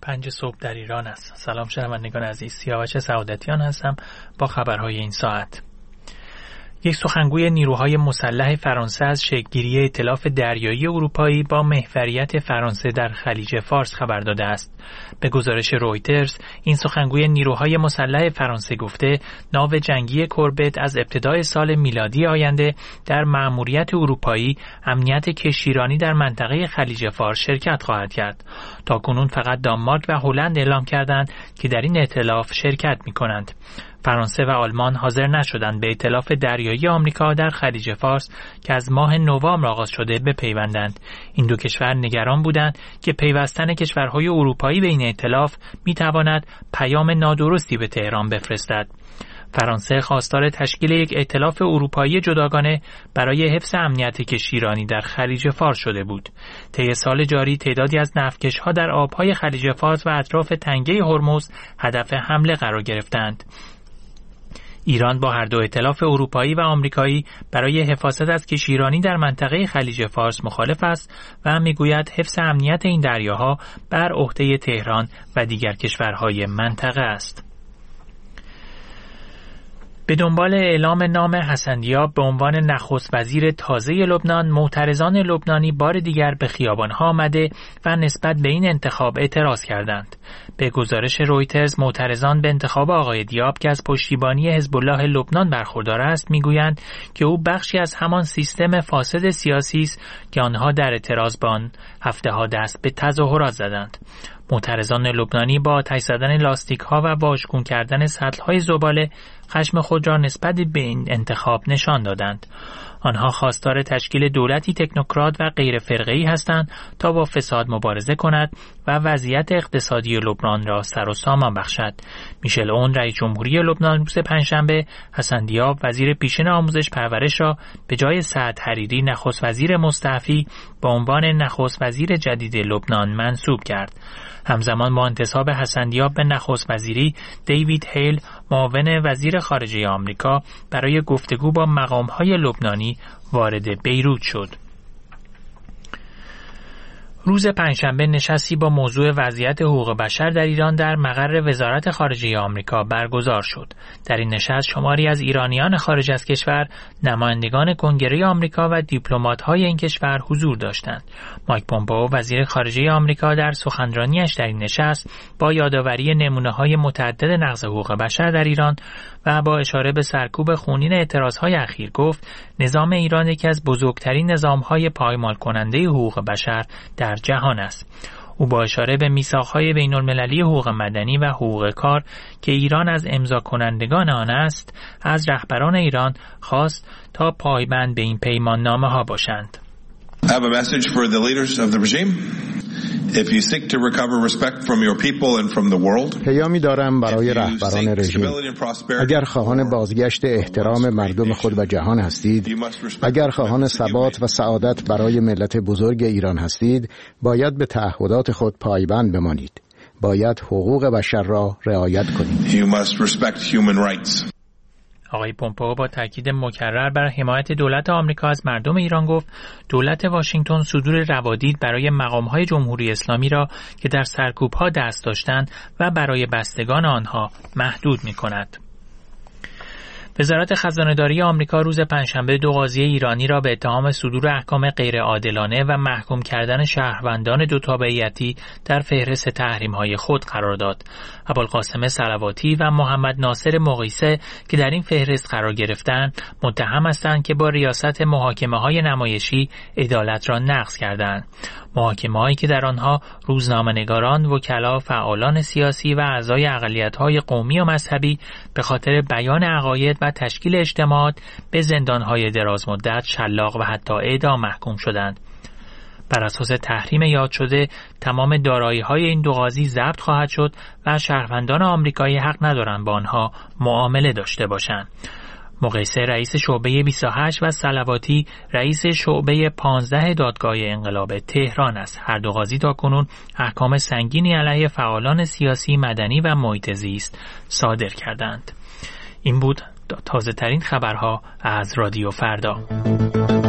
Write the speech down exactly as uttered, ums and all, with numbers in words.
پنج صبح در ایران است. سلام شنوندگان عزیز، سیاوش سعادتیان هستم با خبرهای این ساعت. یک سخنگوی نیروهای مسلح فرانسه از شکل‌گیری ائتلاف دریایی اروپایی با محوریت فرانسه در خلیج فارس خبر داده است. به گزارش رویترز، این سخنگوی نیروهای مسلح فرانسه گفته ناو جنگی کوربت از ابتدای سال میلادی آینده در مأموریت اروپایی امنیت کشتیرانی در منطقه خلیج فارس شرکت خواهد کرد. تاکنون فقط دانمارک و هلند اعلام کردند که در این ائتلاف شرکت می‌کنند. فرانسه و آلمان حاضر نشدند به ائتلاف دریایی آمریکا در خلیج فارس که از ماه نوامبر آغاز شده بپیوندند. این دو کشور نگران بودند که پیوستن کشورهای اروپایی به این ائتلاف میتواند پیام نادرستی به تهران بفرستد. فرانسه خواستار تشکیل یک ائتلاف اروپایی جداگانه برای حفظ امنیت کشتیرانی در خلیج فارس شده بود. طی سال جاری تعدادی از نفتکش‌ها در آبهای خلیج فارس و اطراف تنگه هرمز هدف حمله قرار گرفتند. ایران با هر دو ائتلاف اروپایی و آمریکایی برای حفاظت از کشتیرانی در منطقه خلیج فارس مخالف است و میگوید حفظ امنیت این دریاها بر عهده تهران و دیگر کشورهای منطقه است. به دنبال اعلام نام حسن دیاب به عنوان نخست وزیر تازه لبنان، معترضان لبنانی بار دیگر به خیابان‌ها آمده و نسبت به این انتخاب اعتراض کردند. به گزارش رویترز، معترضان به انتخاب آقای دیاب که از پشتیبانی حزب الله لبنان برخوردار است میگویند که او بخشی از همان سیستم فاسد سیاسی است که آنها در اعتراض به آن هفته‌ها دست به تظاهرات زدند. معترضان لبنانی با آتش زدن لاستیک‌ها و واژگون کردن سطل‌های زباله خشم خود را نسبت به این انتخاب نشان دادند. آنها خواستار تشکیل دولتی تکنوکرات و غیر فرقه‌ای هستند تا با فساد مبارزه کند و وضعیت اقتصادی لبنان را سر و سامان بخشد. میشل اون رئیس جمهوری لبنان روز پنجشنبه حسن دیاب وزیر پیشین آموزش پرورش را به جای سعد حریری نخست وزیر مستعفی به عنوان نخست وزیر جدید لبنان منصوب کرد. همزمان با انتصاب حسن دیاب به نخست وزیری، دیوید هیل معاون وزیر خارجه آمریکا برای گفتگو با مقام‌های لبنانی وارد بیروت شد. روز پنجشنبه نشستی با موضوع وضعیت حقوق بشر در ایران در مقر وزارت خارجه آمریکا برگزار شد. در این نشست شماری از ایرانیان خارج از کشور، نمایندگان کنگره آمریکا و دیپلمات‌های این کشور حضور داشتند. مایک پومپئو وزیر خارجه آمریکا در سخنرانیش در این نشست با یادآوری نمونه‌های متعدد نقض حقوق بشر در ایران و با اشاره به سرکوب خونین اعتراضهای اخیر گفت نظام ایران یکی از بزرگترین نظام‌های پایمال کننده حقوق بشر در جهان است. او با اشاره به میثاق‌های بین‌المللی حقوق مدنی و حقوق کار که ایران از امضا کنندگان آن است، از رهبران ایران خواست تا پایبند به این پیمان‌نامه‌ها باشند. I have a message for the leaders of the regime. If you seek to recover respect from your people and from the world. پیامی دارم برای رهبران رژیم. اگر خواهان بازگشت احترام مردم خود و جهان هستید، اگر خواهان ثبات و سعادت برای ملت بزرگ ایران هستید، باید به تعهدات خود پایبند بمانید. باید حقوق بشر را رعایت کنید. You must respect human rights. آقای پومپئو با تاکید مکرر بر حمایت دولت آمریکا از مردم ایران گفت دولت واشنگتن صدور روادید برای مقام‌های جمهوری اسلامی را که در سرکوب‌ها دست داشتند و برای بستگان آنها محدود می‌کند. وزارت خزانه‌داری آمریکا روز پنجشنبه دو قاضی ایرانی را به اتهام صدور احکام غیرعادلانه و محکوم کردن شهروندان دو تابعیتی در فهرست تحریم‌های خود قرار داد. ابوالقاسم صلواتی و محمد ناصر مقیسه که در این فهرست قرار گرفتند، متهم هستند که با ریاست محاکمه‌های نمایشی عدالت را نقض کردند. محاکمه‌هایی که در آنها روزنامه‌نگاران، وکلا، فعالان سیاسی و اعضای اقلیت‌های قومی و مذهبی به خاطر بیان عقاید و تشکیل اجتماعات به زندان‌های درازمدت، شلاق و حتی اعدام محکوم شدند. بر اساس تحریم یاد شده تمام دارایی‌های این دو قاضی ضبط خواهد شد و شهروندان آمریکایی حق ندارند با آنها معامله داشته باشند. مقیسه رئیس شعبه بیست و هشت و صلواتی رئیس شعبه پانزده دادگاه انقلاب تهران است. هر دو قاضی تاکنون احکام سنگینی علیه فعالان سیاسی، مدنی و محیط زیست صادر کردند. این بود تازه ترین خبرها از رادیو فردا.